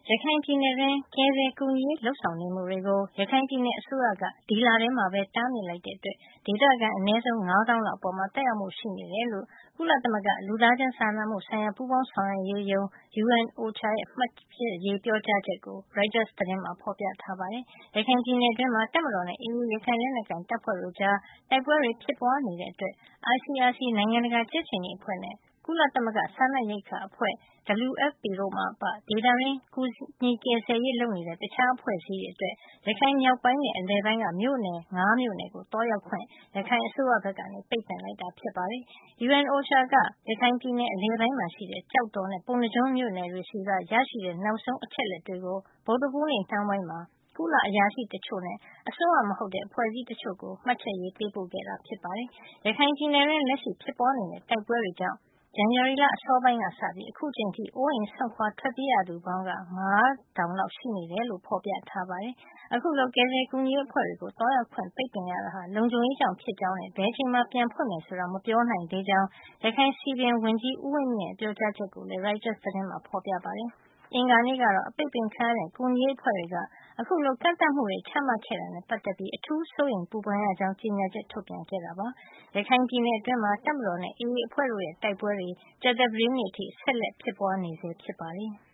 ရခိုင်ပြည်နယ်တွင်းကယ်ဆယ်ကူညီရေးလုပ်ဆောင်နေမှုတွေကိုရခိုင်ပြည်နယ်အစိုးရကဒီလထဲမှာပဲတားမြစ်လိုက်တဲ့အတွက်ဒေသခံအနည်းဆုံး ၅ သောင်းလောက်အပေါ်သက်ရောက်မှုရှိနေတယ်လို့ကုလသမဂ္ဂလူသားချင်းစာနာမှုဆိုင်ရာပူးပေါင်းဆောင်ရွက်ရေးရုံး UNOCHA ရဲ့မှတ်ချက်ရေးပြောကြားချက်ကို Reuters သတင်းမှာဖေါ်ပြထားပါတယ်။ရခိုင်ပြည်နယ်တွင်းမှာတပ်မတော်နဲ့ AA ရခိုင်လက်နက်ကိုင်တပ်ဖွဲ့တို့ကြားတိုက်ပွဲတွေဖြစ်ပွါးနေတဲ့အတွက် ICRC နိုင်ငံတကာကြက်ခြေနီအဖွဲ့နဲ့ကုလသမဂ္ဂစားနပ်ရိက္ခာအဖွဲ့ WFP တို့မှအပဒေသတွင်းကူညီကယ်ဆယ်ရေးလုပ်နေတဲ့တခြားအဖွဲ့အစည်းတွေအတွက်ရခိုင်မြောက်ပိုင်းနဲ့အလယ်ပိုင်းကမြို့နယ် ၅ မြို့နယ်ကိုသွားရောက်ခွင့်ရခိုင်အစိုးရဘက်ကပိတ်ပင်လိုက်တာဖြစ်ပါတယ်။ UNOCHA ကရခိုင်ပြည်နယ်အလယ်ပိုင်းမှာရှိတဲ့ကျောက်တော်နဲ့ပုဏ္ဏားကျွန်းမြို့နယ်တွေဆီကရရှိတဲ့နောက်ဆုံးအချက်အလက်တွေကိုဗုဒ္ဓဟူးနေ့နှောင်းပိုင်းမှာကုလအရာရှိတချို့နဲ့အစိုးရမဟုတ်တဲ့အဖွဲ့အစည်းတချို့ကိုမှတ်ချက်ရေးပေးပို့ခဲ့တာဖြစ်ပါတယ်။ ရခိုင်ပြည်နယ်တွင်းလက်ရှိဖြစ်ပွါးနေတဲ့တိုက်ပွဲတွေကြောင့်ဇန်နဝါရီလအစောပိုင်းကစပြီးအခုချိန်ထိအိုးအိမ်စွန့်ခွါထွက်ပြေးရသူပေါင်းက ၅ ထောင်လောက်ရှိနေတယ်လို့ဖေါ်ပြထားပါတယ်။ အခုလိုကယ်ဆယ်ကူညီရေးအဖွဲ့တွေကိုသွားရောက်ခွင့်ပိတ်ပင်ရတာဟာလုံခြုံရေးကြောင့်ဖြစ်ကြောင်းနဲ့ဘယ်အချိန်မှာပြန်ဖွင့်မယ်ဆိုတာမပြောနိုင်သေးကြောင်းရခိုင်စည်ပင်ဝန်ကြီးဦးဝင်းမြင့်ရဲ့ပြောကြားချက်ကိုလည်း Reuters သတင်းမှာဖေါ်ပြပါတယ်။ အင်္ဂါနေ့ကတော့အပိတ်ပင်ခံရတဲ့ကူညီရေးအဖွဲ့တွေကအခုလိုကန့်သတ်မှုတွေချမှတ်ခဲ့တာနဲ့ပတ်သက်ပြီးအထူးစိုးရိမ်ပူပန်ရကြောင်းကြေညာချက်ထုတ်ပြန်ခဲ့တာပါ။ ရခိုင်ပြည်နယ်အတွင်းမှာတပ်မတော်နဲ့ AA အဖွဲ့တို့ရဲ့တိုက်ပွဲတွေကြာသပတေးနေ့အထိဆက်လက်ဖြစ်ပွါးနေဆဲဖြစ်ပါတယ်။